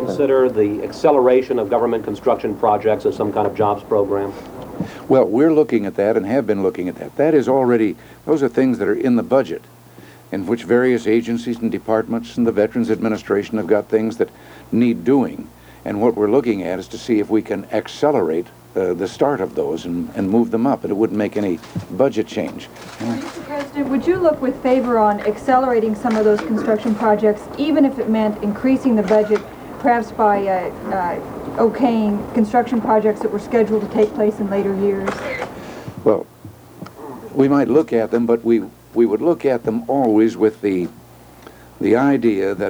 consider the acceleration of government construction projects as some kind of jobs program? Well, we're looking at that and have been looking at that. That is already, those are things that are in the budget, in which various agencies and departments and the Veterans Administration have got things that need doing. And what we're looking at is to see if we can accelerate the start of those and move them up. And it wouldn't make any budget change. Mr. President, would you look with favor on accelerating some of those construction projects, even if it meant increasing the budget, perhaps by okaying construction projects that were scheduled to take place in later years? Well, we might look at them, but we would look at them always with the idea that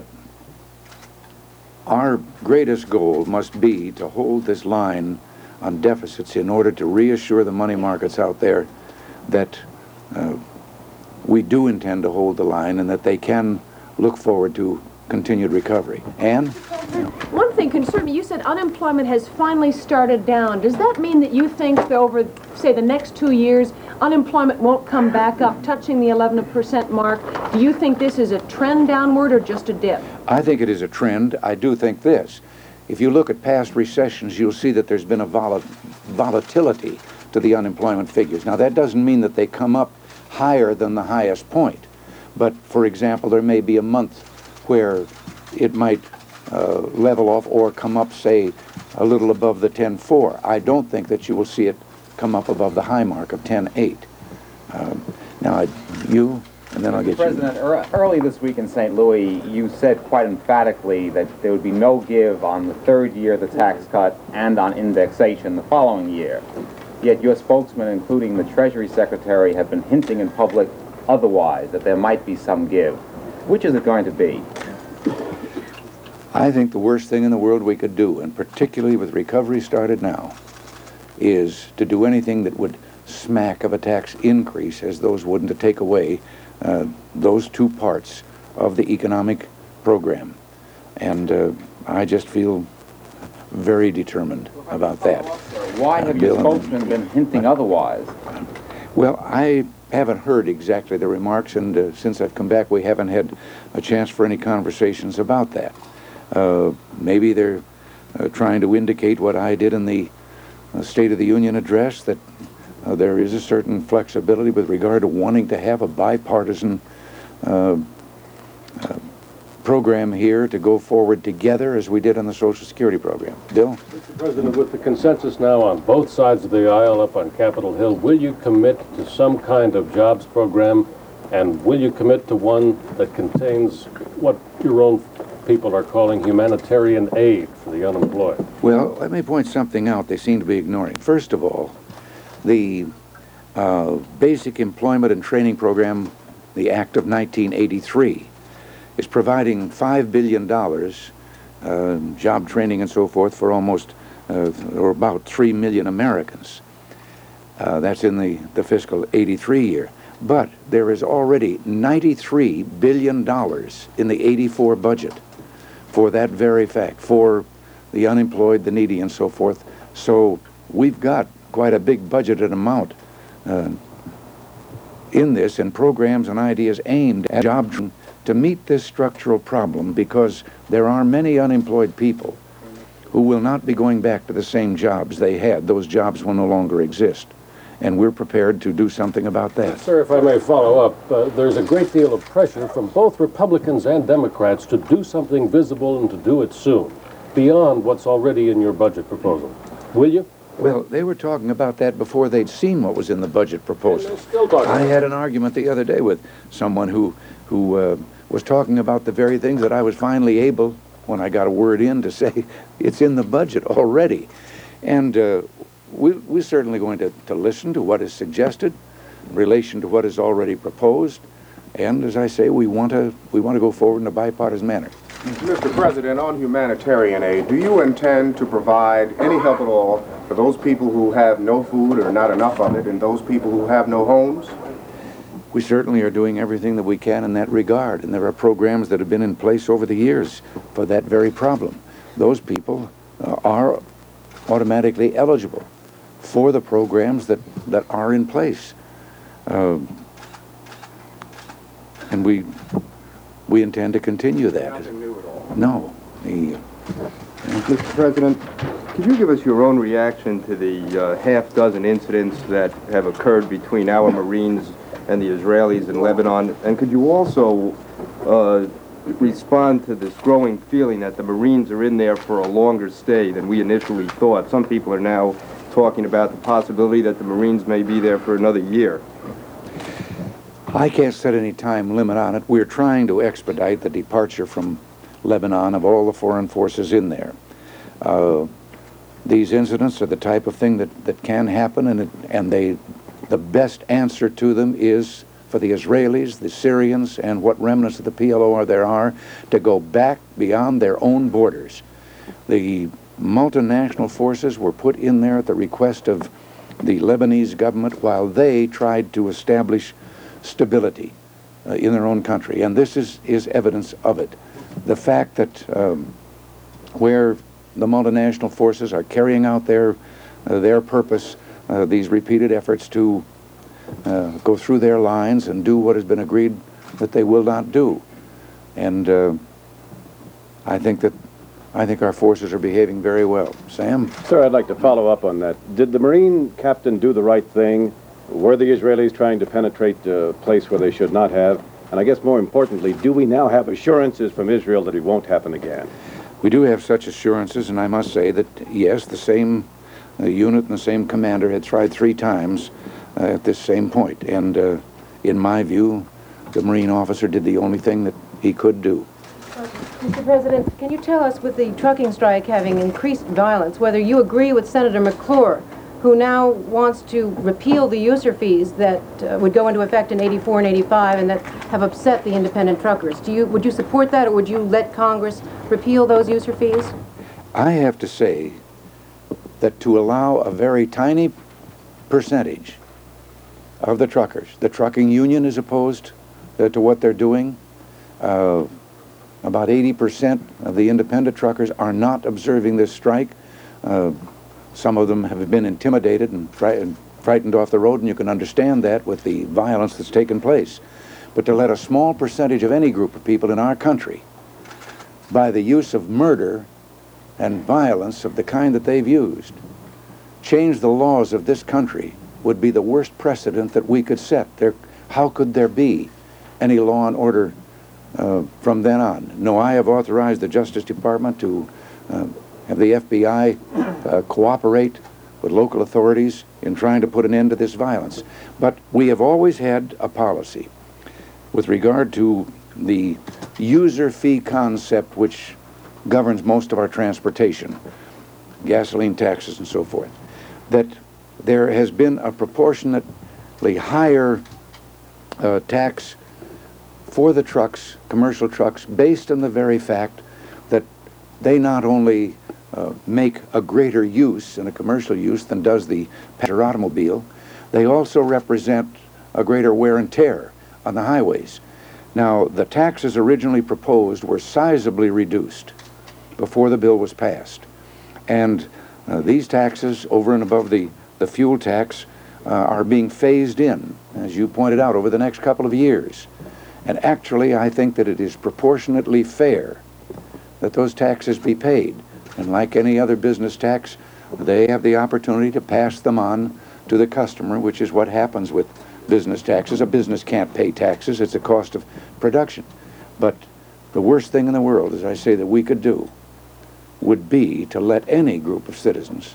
our greatest goal must be to hold this line on deficits in order to reassure the money markets out there that we do intend to hold the line and that they can look forward to continued recovery. Ann? One thing concerned me, you said unemployment has finally started down. Does that mean that you think that over, say, the next 2 years, unemployment won't come back up, touching the 11% mark? Do you think this is a trend downward or just a dip? I think it is a trend. I do think this. If you look at past recessions, you'll see that there's been a volatility to the unemployment figures. Now, that doesn't mean that they come up higher than the highest point. But, for example, there may be a month where it might level off or come up, say, a little above the 10.4. I don't think that you will see it come up above the high mark of 10.8. Now, you, and then I'll get you. President, early this week in St. Louis, you said quite emphatically that there would be no give on the third year of the tax cut and on indexation the following year. Yet your spokesman, including the Treasury Secretary, have been hinting in public otherwise, that there might be some give. Which is it going to be? I think the worst thing in the world we could do, and particularly with recovery started now, is to do anything that would smack of a tax increase, as those wouldn't, to take away those two parts of the economic program. And I just feel very determined about that. Why have your spokesman been hinting otherwise? Well, I haven't heard exactly the remarks, and since I've come back, we haven't had a chance for any conversations about that. Maybe they're trying to indicate what I did in the State of the Union address, that there is a certain flexibility with regard to wanting to have a bipartisan program here to go forward together as we did on the Social Security program. Bill? Mr. President, with the consensus now on both sides of the aisle up on Capitol Hill, will you commit to some kind of jobs program, and will you commit to one that contains what your own people are calling humanitarian aid for the unemployed? Well, let me point something out they seem to be ignoring. First of all, the Basic Employment and Training Program, the Act of 1983, is providing $5 billion, job training and so forth, for almost, or about 3 million Americans. That's in the fiscal 83 year. But there is already $93 billion in the 84 budget for that very fact, for the unemployed, the needy, and so forth. So we've got quite a big budgeted amount in this, and programs and ideas aimed at jobs to meet this structural problem, because there are many unemployed people who will not be going back to the same jobs they had. Those jobs will no longer exist. And we're prepared to do something about that. Sir, if I may follow up, there's a great deal of pressure from both Republicans and Democrats to do something visible and to do it soon, beyond what's already in your budget proposal. Will you? Well, they were talking about that before they'd seen what was in the budget proposal. And they're still talking I had an argument the other day with someone who was talking about the very things that I was finally able, when I got a word in, to say it's in the budget already. And we're certainly going to listen to what is suggested in relation to what is already proposed. And as I say, we want to go forward in a bipartisan manner. Mr. President, on humanitarian aid, do you intend to provide any help at all for those people who have no food or not enough of it, and those people who have no homes? We certainly are doing everything that we can in that regard, and there are programs that have been in place over the years for that very problem. Those people are automatically eligible for the programs that are in place. And we intend to continue that. Nothing new at all. No. Mr. President, could you give us your own reaction to the half-dozen incidents that have occurred between our Marines and the Israelis in Lebanon? And could you also respond to this growing feeling that the Marines are in there for a longer stay than we initially thought? Some people are now talking about the possibility that the Marines may be there for another year. I can't set any time limit on it. We're trying to expedite the departure from Lebanon of all the foreign forces in there. These incidents are the type of thing that can happen, and the best answer to them is for the Israelis, the Syrians, and what remnants of the PLO there are to go back beyond their own borders. The multinational forces were put in there at the request of the Lebanese government while they tried to establish stability in their own country, and this is evidence of it. The fact that where the multinational forces are carrying out their purpose, these repeated efforts to go through their lines and do what has been agreed that they will not do, and I think our forces are behaving very well. Sam? Sir, I'd like to follow up on that. Did the Marine captain do the right thing? Were the Israelis trying to penetrate a place where they should not have? And I guess more importantly, do we now have assurances from Israel that it won't happen again? We do have such assurances, and I must say that, yes, the same unit and the same commander had tried 3 times at this same point. And in my view, the Marine officer did the only thing that he could do. Mr. President, can you tell us, with the trucking strike having increased violence, whether you agree with Senator McClure, who now wants to repeal the user fees that would go into effect in '84 and '85 and that have upset the independent truckers? Would you support that, or would you let Congress repeal those user fees? I have to say that to allow a very tiny percentage of the truckers, the trucking union is opposed to what they're doing. About 80% of the independent truckers are not observing this strike. Some of them have been intimidated and frightened off the road, and you can understand that with the violence that's taken place. But to let a small percentage of any group of people in our country, by the use of murder and violence of the kind that they've used, change the laws of this country would be the worst precedent that we could set. How could there be any law and order from then on? No, I have authorized the Justice Department to have the FBI cooperate with local authorities in trying to put an end to this violence. But we have always had a policy with regard to the user fee concept which governs most of our transportation, gasoline taxes and so forth, that there has been a proportionately higher tax for the trucks, commercial trucks, based on the very fact that they not only make a greater use and a commercial use than does the passenger automobile, they also represent a greater wear and tear on the highways. Now, the taxes originally proposed were sizably reduced before the bill was passed. And these taxes, over and above the fuel tax, are being phased in, as you pointed out, over the next couple of years. And actually, I think that it is proportionately fair that those taxes be paid. And like any other business tax, they have the opportunity to pass them on to the customer, which is what happens with business taxes. A business can't pay taxes. It's a cost of production. But the worst thing in the world, as I say, that we could do would be to let any group of citizens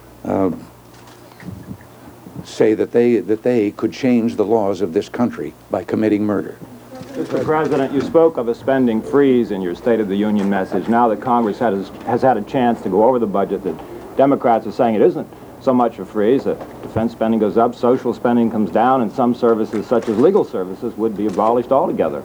say that they could change the laws of this country by committing murder. Mr. President, you spoke of a spending freeze in your State of the Union message. Now that Congress has had a chance to go over the budget, the Democrats are saying it isn't so much a freeze. Defense spending goes up, social spending comes down, and some services, such as legal services, would be abolished altogether.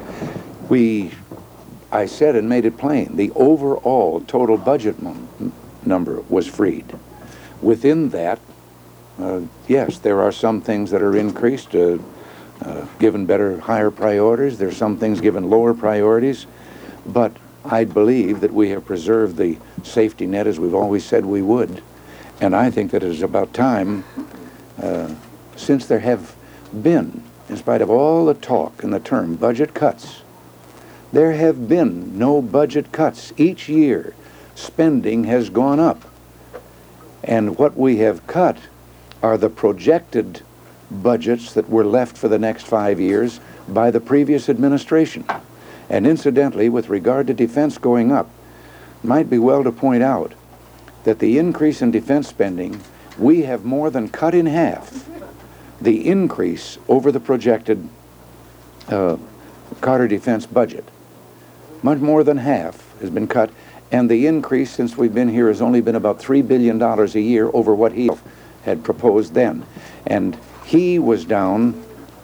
I said and made it plain, the overall total budget number was freed. Within that, yes, there are some things that are increased, given higher priorities. There's some things given lower priorities. But I believe that we have preserved the safety net as we've always said we would. And I think that it is about time, since there have been, in spite of all the talk and the term budget cuts, there have been no budget cuts. Each year, spending has gone up. And what we have cut are the projected budgets that were left for the next 5 years by the previous administration. And incidentally, with regard to defense going up, it might be well to point out that the increase in defense spending, we have more than cut in half the increase over the projected Carter defense budget. Much more than half has been cut, and the increase since we've been here has only been about $3 billion a year over what he had proposed then. And he was down,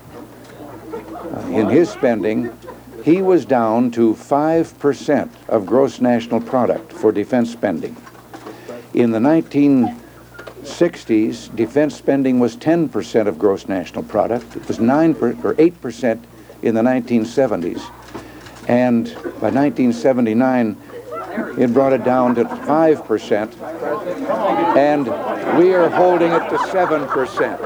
in his spending, he was down to 5% of gross national product for defense spending. In the 1960s, defense spending was 10% of gross national product. It was 8% in the 1970s. And by 1979, it brought it down to 5%, and we are holding it to 7%.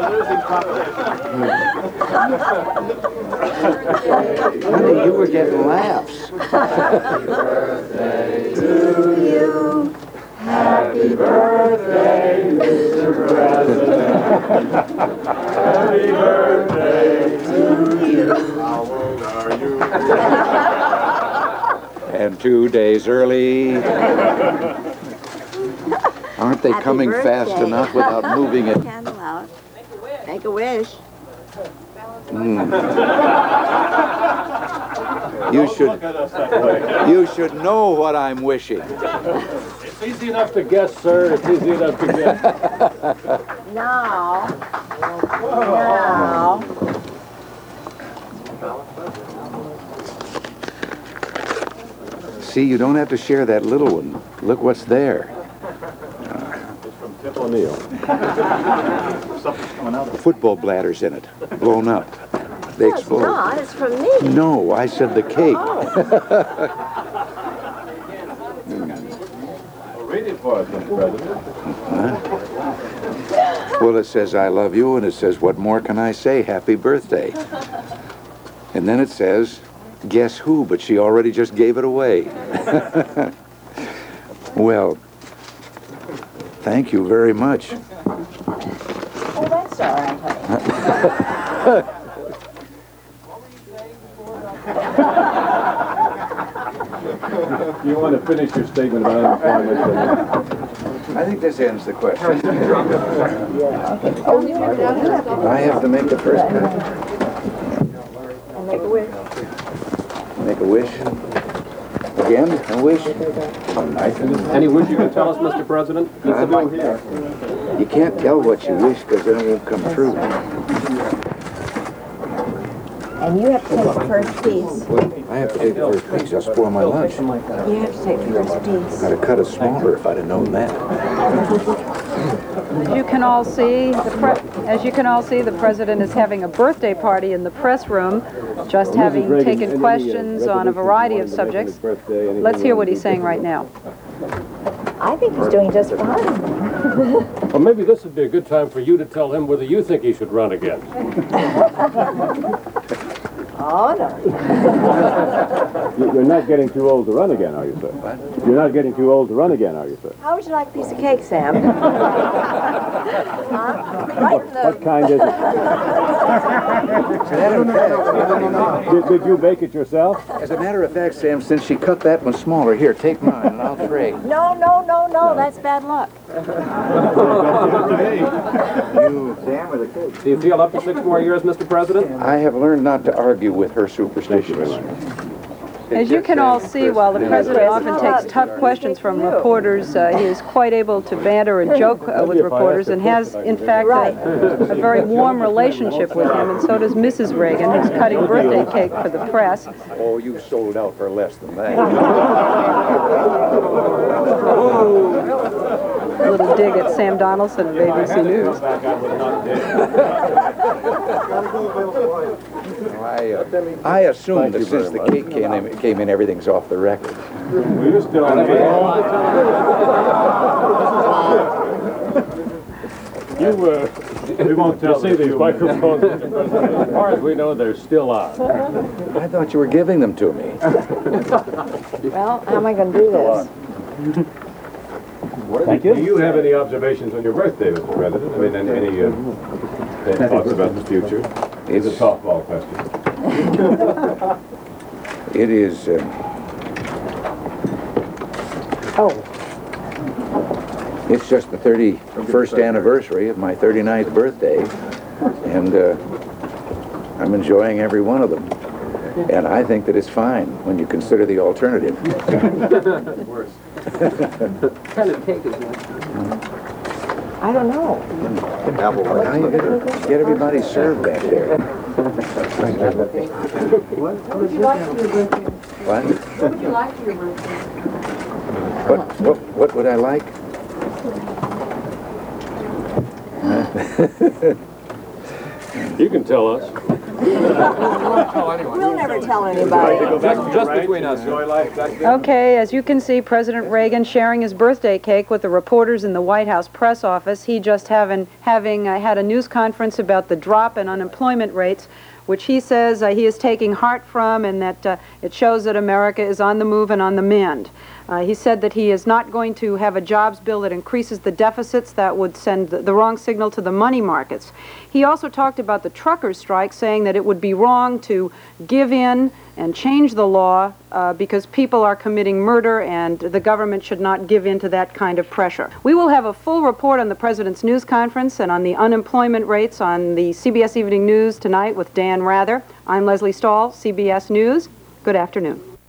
Honey, you were getting laughs. Happy birthday to you. Happy birthday, Mr. President. Happy birthday to you. How old are you? And 2 days early. Aren't they coming fast enough without moving it? Candle out. Make a wish. You should know what I'm wishing. It's easy enough to guess, sir. It's easy enough to guess. Now. See, you don't have to share that little one. Look what's there. It's from Tip O'Neill. Football bladders in it, blown up. They explode. No, it's from me. No, I said the cake. Read it for us, Mr. President. Well, it says, I love you, and it says, what more can I say? Happy birthday. And then it says, guess who? But she already just gave it away. Well, thank you very much. Oh, that's all right, honey. You want to finish your statement about unemployment? I think this ends the question. I have to make the first cut. Make a wish. Make a wish. Again, a wish. Any wish you can tell us, Mr. President? You can't tell what you wish because then it won't come true. And you have to take the first piece. I have to take the first piece. I'll spoil my lunch. You have to take the first piece. I'd have cut it smaller if I'd have known that. As you can all see, the president is having a birthday party in the press room, just having taken questions on a variety of subjects. Let's hear what he's saying right now. I think he's doing just fine. Well, maybe this would be a good time for you to tell him whether you think he should run again. Oh, no. You're not getting too old to run again, are you, sir? What? You're not getting too old to run again, are you, sir? How would you like a piece of cake, Sam? Right in the... What kind is it? Did you bake it yourself? As a matter of fact, Sam, since she cut that one smaller, here, take mine and I'll trade. No, that's bad luck. You damn with a cake. Do you feel up to 6 more years, Mr. President? I have learned not to argue with her superstitions. As you can all see, while the president often takes tough questions from reporters, he is quite able to banter and joke with reporters and has, in fact, a very warm relationship with him, and so does Mrs. Reagan, who's cutting birthday cake for the press. Oh, you sold out for less than that. A little dig at Sam Donaldson of ABC News. I assume that since the cake came in, everything's off the record. We're still on the We won't tell see these microphones. As far as we know, they're still on. I thought you were giving them to me. Well, how am I going to do this? Thank you. Do you have any observations on your birthday, Mr. President? I mean, any thoughts about the future? It's a softball question. It is... It's just the 31st anniversary of my 39th birthday, and I'm enjoying every one of them. And I think that it's fine when you consider the alternative. What kind of cake is that? I don't know. Now you gotta get everybody served back there. What would you like for your birthday? What? What would you like for your birthday? What would I like? You can tell us. We'll never tell anybody. Just between us. Okay, as you can see, President Reagan sharing his birthday cake with the reporters in the White House press office. He just having had a news conference about the drop in unemployment rates, which he says he is taking heart from, and that it shows that America is on the move and on the mend. He said that he is not going to have a jobs bill that increases the deficits. That would send the wrong signal to the money markets. He also talked about the truckers' strike, saying that it would be wrong to give in and change the law because people are committing murder and the government should not give in to that kind of pressure. We will have a full report on the President's news conference and on the unemployment rates on the CBS Evening News tonight with Dan Rather. I'm Leslie Stahl, CBS News. Good afternoon.